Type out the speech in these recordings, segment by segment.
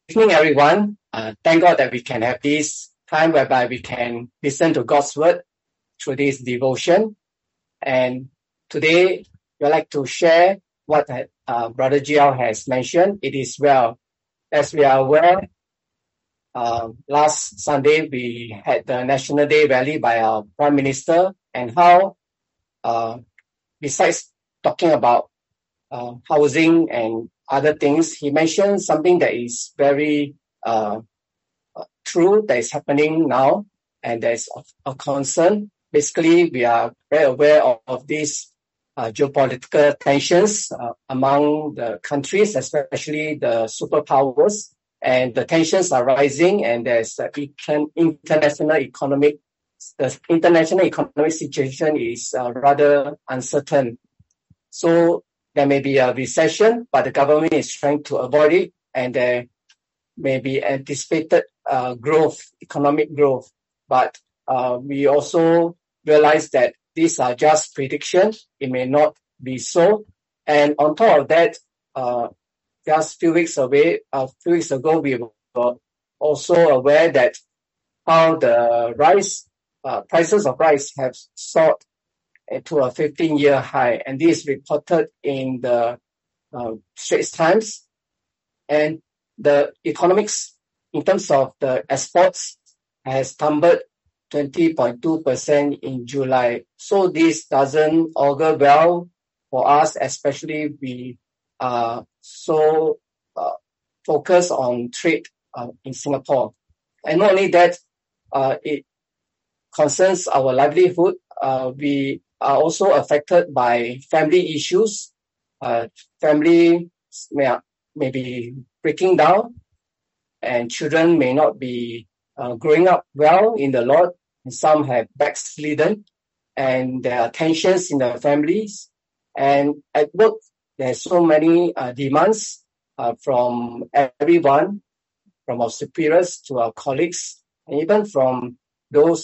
evening, everyone. Thank God that we can have this time whereby we can listen to God's word through this devotion. And today, we'd like to share what Brother GL has mentioned. It is well. As we are aware, last Sunday, we had the National Day rally by our Prime Minister, and how, besides talking about housing and other things, he mentioned something that is very true, that is happening now, and that is of a concern. Basically, we are very aware of these geopolitical tensions among the countries, especially the superpowers, and the tensions are rising, and there's international economic situation is rather uncertain. So there may be a recession, but the government is trying to avoid it, and there may be anticipated economic growth. But we also realize that these are just predictions. It may not be so. And on top of that, just a few weeks ago, we were also aware that how the prices of rice have soared to a 15-year high, and this is reported in the Straits Times. And the economics, in terms of the exports, has tumbled 20.2% in July. So this doesn't augur well for us, especially we are so focused on trade in Singapore. And not only that, it concerns our livelihood. We are also affected by family issues. Families may be breaking down, and children may not be growing up well in the Lord. And some have backslidden, and there are tensions in the families. And at work, there's so many demands from everyone, from our superiors to our colleagues, and even from those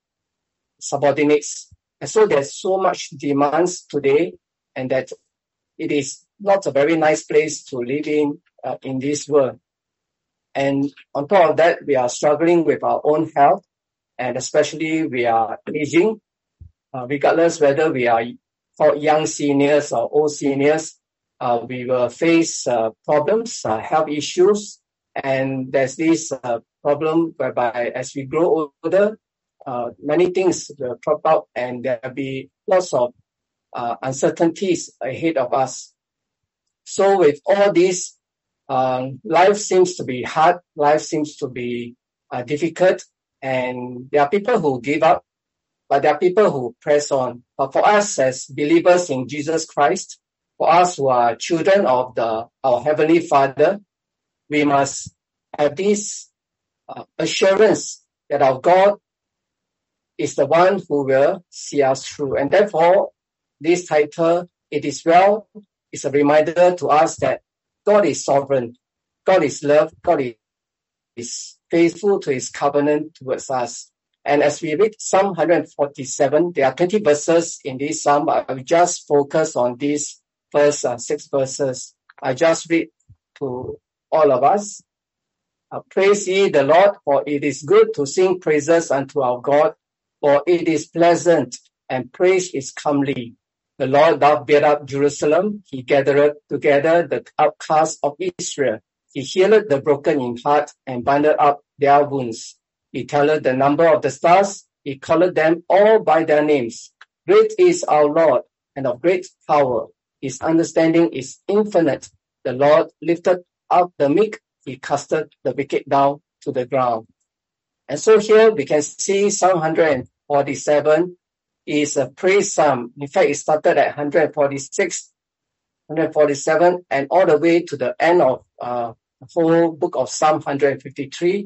subordinates. And so there's so much demands today, and that it is not a very nice place to live in this world. And on top of that, we are struggling with our own health, and especially we are aging. Regardless whether we are called young seniors or old seniors, we will face problems, health issues, and there's this problem whereby as we grow older, many things will crop out, and there will be lots of uncertainties ahead of us. So with all this, life seems to be hard, life seems to be difficult, and there are people who give up, but there are people who press on. But for us as believers in Jesus Christ, for us who are children of our Heavenly Father, we must have this assurance that our God is the one who will see us through. And therefore, this title, It Is Well, is a reminder to us that God is sovereign, God is love, God is faithful to His covenant towards us. And as we read Psalm 147, there are 20 verses in this psalm, but I will just focus on these first 6 verses. I just read to all of us. Praise ye the Lord, for it is good to sing praises unto our God, for it is pleasant, and praise is comely. The Lord doth build up Jerusalem. He gathereth together the outcasts of Israel. He healeth the broken in heart, and bindeth up their wounds. He telleth the number of the stars. He calleth them all by their names. Great is our Lord, and of great power. His understanding is infinite. The Lord lifted up the meek. He casted the wicked down to the ground. And so here we can see Psalm 147 is a praise psalm. In fact, it started at 146, 147, and all the way to the end of the whole book of Psalm 153.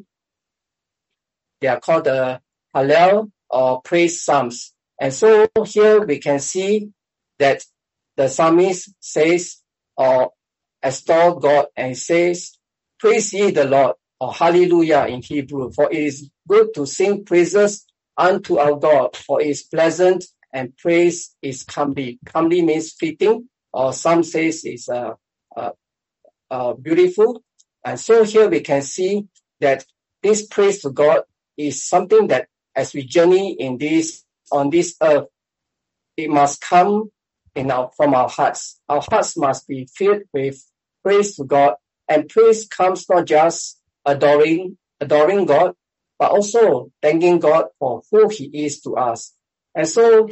They are called the Hallel or praise psalms. And so here we can see that the psalmist says, or extol God, and says, praise ye the Lord, or hallelujah in Hebrew, for it is good to sing praises unto our God, for it is pleasant, and praise is comely. Comely means fitting, or some says is beautiful. And so here we can see that this praise to God is something that as we journey on this earth, it must come from our hearts. Our hearts must be filled with praise to God, and praise comes not just adoring God, but also thanking God for who He is to us. And so,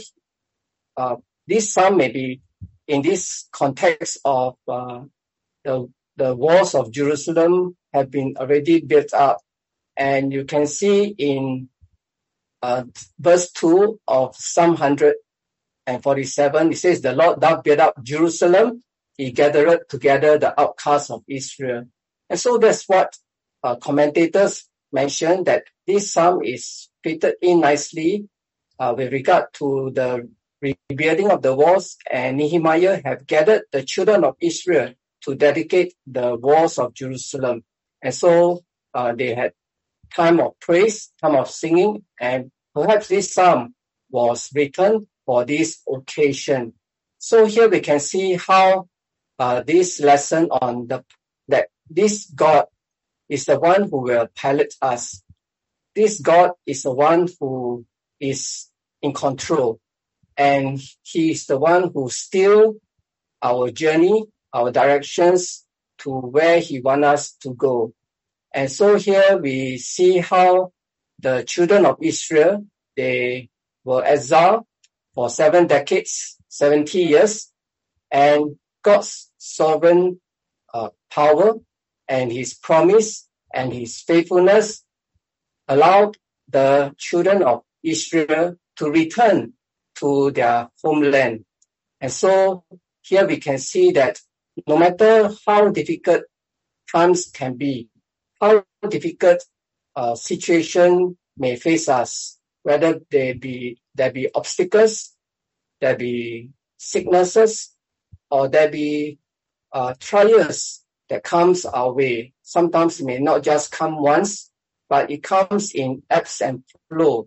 this psalm may be in this context of the walls of Jerusalem have been already built up, and you can see in verse 2 of Psalm 147, it says, "The Lord doth build up Jerusalem; He gathered together the outcasts of Israel." And so that's what commentators mention, that this psalm is fitted in nicely with regard to the rebuilding of the walls, and Nehemiah have gathered the children of Israel to dedicate the walls of Jerusalem. And so they had time of praise, time of singing, and perhaps this psalm was written for this occasion. So here we can see how this lesson on that this God is the one who will pilot us. This God is the one who is in control, and He is the one who steers our journey, our directions to where He wants us to go. And so here we see how the children of Israel, they were exiled for 7 decades, 70 years, and God's sovereign power and His promise and His faithfulness allowed the children of Israel to return to their homeland. And so here we can see that no matter how difficult times can be, how difficult situation may face us, whether there be obstacles, there be sicknesses, or there be trials that comes our way. Sometimes it may not just come once, but it comes in ebbs and flow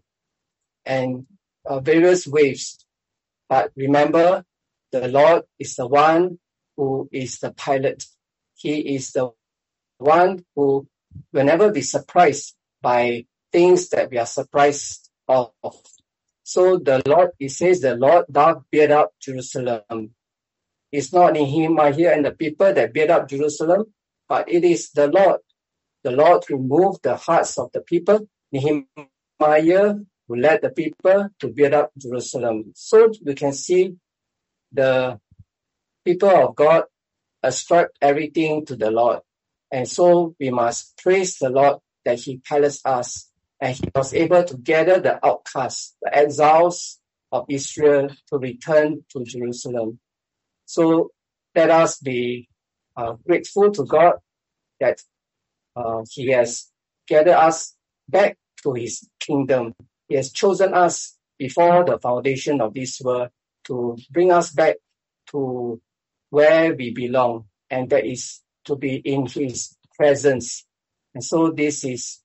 and various waves. But remember, the Lord is the one who is the pilot. He is the one who will never be surprised by things that we are surprised of. So the Lord, it says, the Lord doth build up Jerusalem. It's not Nehemiah and the people that build up Jerusalem, but it is the Lord. The Lord who moved the hearts of the people. Nehemiah who led the people to build up Jerusalem. So we can see the people of God ascribe everything to the Lord. And so we must praise the Lord that He pilots us, and He was able to gather the outcasts, the exiles of Israel to return to Jerusalem. So let us be grateful to God that He has gathered us back to His kingdom. He has chosen us before the foundation of this world to bring us back to where we belong, and that is to be in His presence. And so this is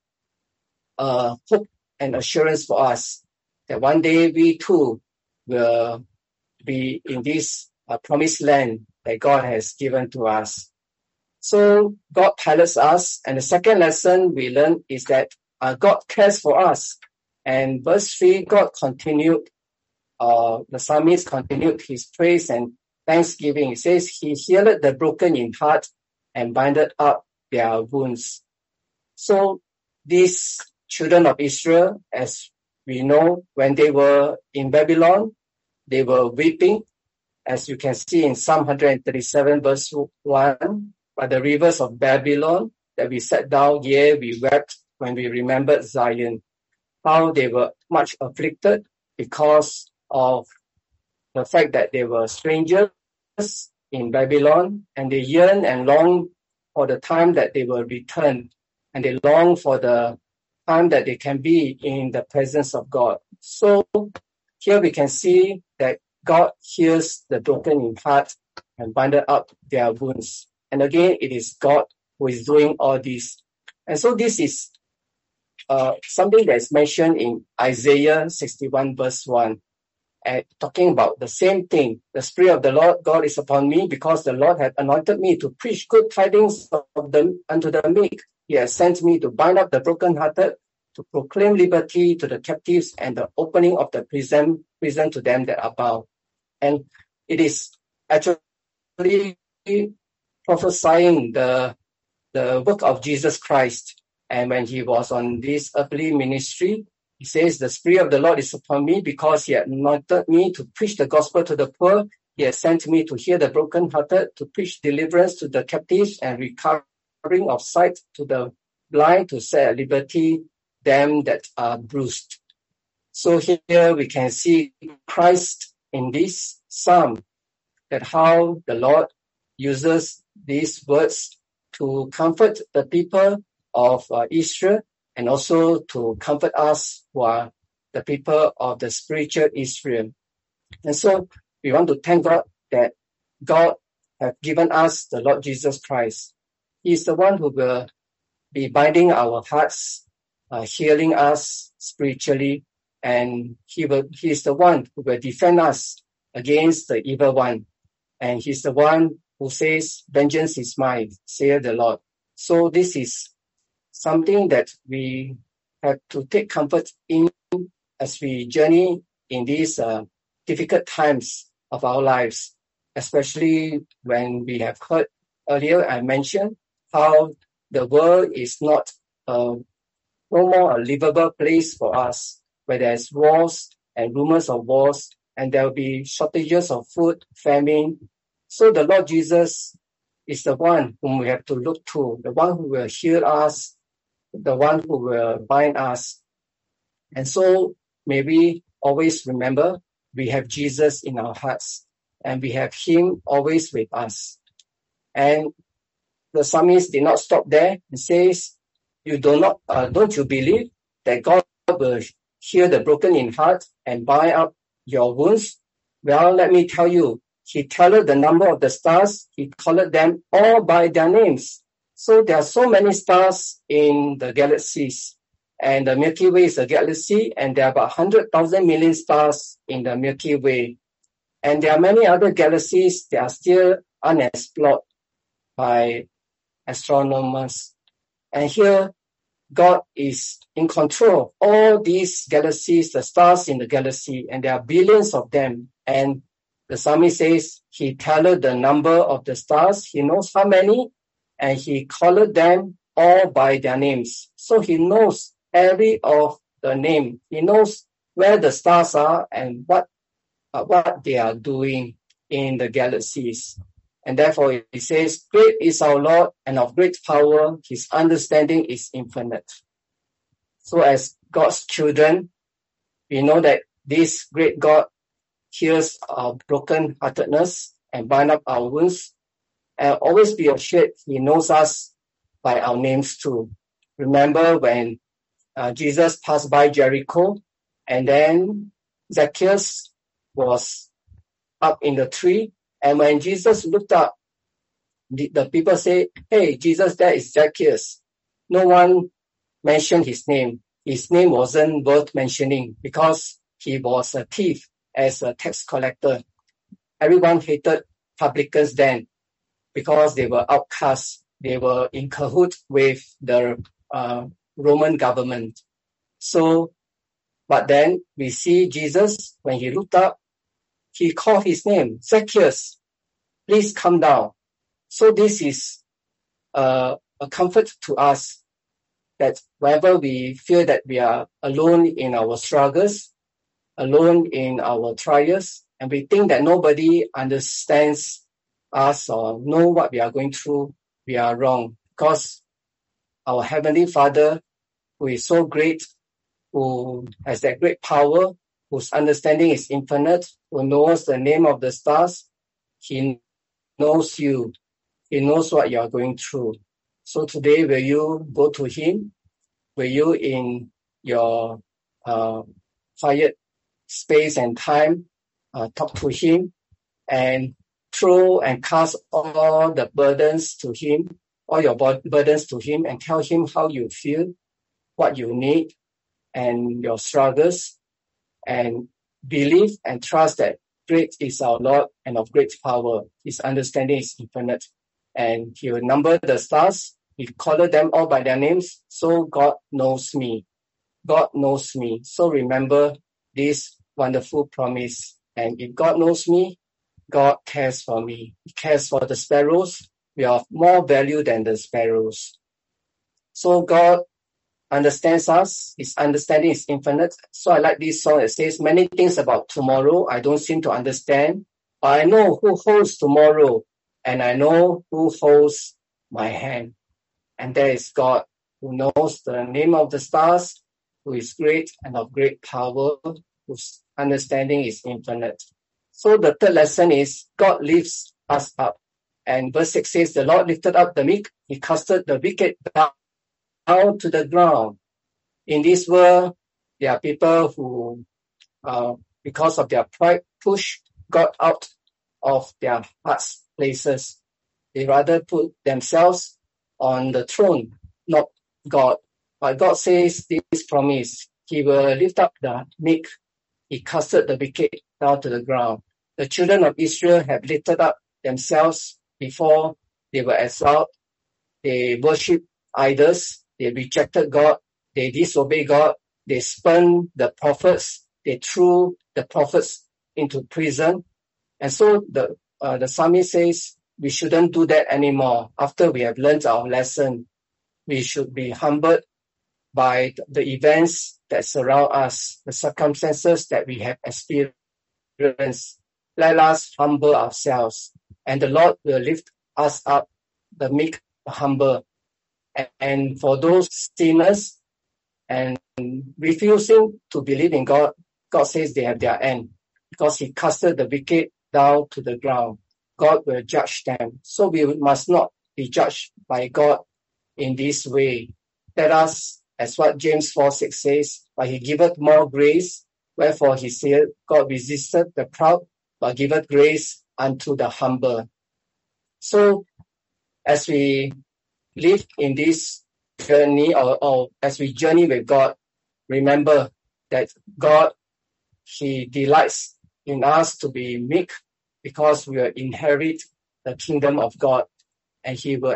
hope and assurance for us that one day we too will be in this promised land that God has given to us. So God pilots us. And the second lesson we learn is that God cares for us. And verse 3, God continued, the psalmist continued his praise and thanksgiving. It says, He healed the broken in heart and binded up their wounds. So these children of Israel, as we know, when they were in Babylon, they were weeping, as you can see in Psalm 137 verse 1, by the rivers of Babylon, that we sat down, yea, we wept when we remembered Zion. How they were much afflicted because of the fact that they were strangers in Babylon, and they yearn and long for the time that they will return, and they long for the time that they can be in the presence of God. So here we can see that God heals the broken in heart and binded up their wounds. And again, it is God who is doing all this. And so this is something that is mentioned in Isaiah 61 verse 1. talking about the same thing. The Spirit of the Lord God is upon me, because the Lord hath anointed me to preach good tidings unto the meek. He has sent me to bind up the brokenhearted, to proclaim liberty to the captives, and the opening of the prison to them that are bound. And it is actually prophesying the work of Jesus Christ. And when he was on this earthly ministry, he says, the Spirit of the Lord is upon me, because he had anointed me to preach the gospel to the poor. He has sent me to heal the brokenhearted, to preach deliverance to the captives, and recovering of sight to the blind, to set at liberty them that are bruised. So here we can see Christ in this psalm, that how the Lord uses these words to comfort the people of Israel, and also to comfort us who are the people of the spiritual Israel. And so we want to thank God that God has given us the Lord Jesus Christ. He is the one who will be binding our hearts, healing us spiritually, and he is the one who will defend us against the evil one. And he's the one who says, vengeance is mine, saith the Lord. So this is something that we have to take comfort in as we journey in these difficult times of our lives, especially when we have heard earlier, I mentioned how the world is not no more a livable place for us, where there's wars and rumors of wars, and there will be shortages of food, famine. So the Lord Jesus is the one whom we have to look to, the one who will heal us, the one who will bind us. And so may we always remember we have Jesus in our hearts, and we have him always with us. And the psalmist did not stop there. He says, don't you believe that God will heal the broken in heart and bind up your wounds? Well, let me tell you, he telleth the number of the stars. He calleth them all by their names. So there are so many stars in the galaxies, and the Milky Way is a galaxy, and there are about 100,000 million stars in the Milky Way. And there are many other galaxies that are still unexplored by astronomers. And here, God is in control of all these galaxies, the stars in the galaxy, and there are billions of them. And the psalmist says, he telleth the number of the stars. He knows how many, and he calleth them all by their names. So he knows every of the name. He knows where the stars are and what they are doing in the galaxies. And therefore he says, great is our Lord, and of great power, his understanding is infinite. So as God's children, we know that this great God heals our broken-heartedness and bind up our wounds. And always be assured he knows us by our names too. Remember when Jesus passed by Jericho, and then Zacchaeus was up in the tree, and when Jesus looked up, the people say, hey, Jesus, that is Zacchaeus. No one mentioned his name. His name wasn't worth mentioning because he was a thief as a tax collector. Everyone hated publicans then because they were outcasts. They were in cahoots with the Roman government. So, but then we see Jesus, when he looked up, he called his name, Zacchaeus, please come down. So this is a comfort to us, that whenever we feel that we are alone in our struggles, alone in our trials, and we think that nobody understands us or know what we are going through, we are wrong. Because our Heavenly Father, who is so great, who has that great power, whose understanding is infinite, who knows the name of the stars, he knows you. He knows what you are going through. So today, will you go to him? Will you, in your quiet space and time, talk to him and throw and cast all the burdens to him, all your burdens to him, and tell him how you feel, what you need, and your struggles, and believe and trust that great is our Lord and of great power. His understanding is infinite. And he will number the stars. He called them all by their names. So God knows me. God knows me. So remember this wonderful promise. And if God knows me, God cares for me. He cares for the sparrows. We are of more value than the sparrows. So God understands us. His understanding is infinite. So I like this song that says, many things about tomorrow I don't seem to understand, but I know who holds tomorrow, and I know who holds my hand. And there is God, who knows the name of the stars, who is great and of great power, whose understanding is infinite. So the third lesson is God lifts us up. And verse 6 says, the Lord lifted up the meek. He casted the wicked down to the ground. In this world, there are people who, because of their pride, push God out of their heart's places. They rather put themselves on the throne, not God. But God says this promise, He will lift up the meek. He casted the wicked down to the ground. The children of Israel have lifted up themselves before they were exiled. They worshipped idols. They rejected God. They disobeyed God. They spurned the prophets. They threw the prophets into prison. And so the psalmist says we shouldn't do that anymore. After we have learned our lesson, we should be humbled by the events that surround us, the circumstances that we have experienced. Let us humble ourselves, and the Lord will lift us up, the meek, the humble. And for those sinners and refusing to believe in God, God says they have their end, because He casted the wicked down to the ground. God will judge them. So we must not be judged by God in this way. Let us, as what James 4:6 says, but He giveth more grace, wherefore He said, God resisteth the proud, but giveth grace unto the humble. So as we live in this journey, or as we journey with God, remember that God, He delights in us to be meek, because we will inherit the kingdom of God, and He will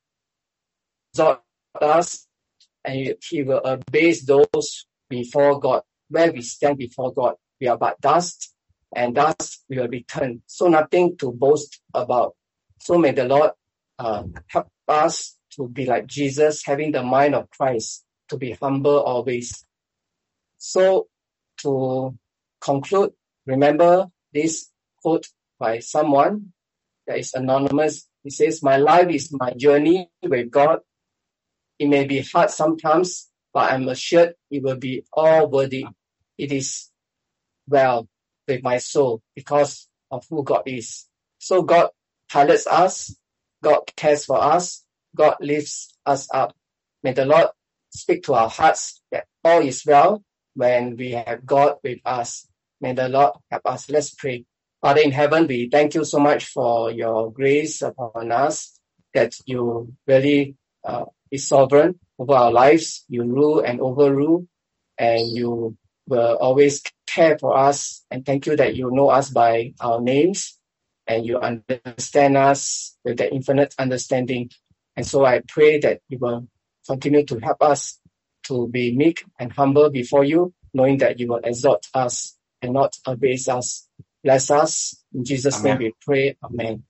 exalt us, and He will abase those before God. Where we stand before God, we are but dust, and dust we will return. So nothing to boast about. So may the Lord help us to be like Jesus, having the mind of Christ, to be humble always. So to conclude, remember this quote by someone that is anonymous. He says, my life is my journey with God. It may be hard sometimes, but I'm assured it will be all worthy. It is well with my soul because of who God is. So God pilots us. God cares for us. God lifts us up. May the Lord speak to our hearts that all is well when we have God with us. May the Lord help us. Let's pray. Father in heaven, we thank you so much for your grace upon us, that you really is sovereign over our lives. You rule and overrule, and you will always care for us. And thank you that you know us by our names, and you understand us with the infinite understanding. And so I pray that you will continue to help us to be meek and humble before you, knowing that you will exalt us and not abase us. Bless us. In Jesus' name we pray. Amen.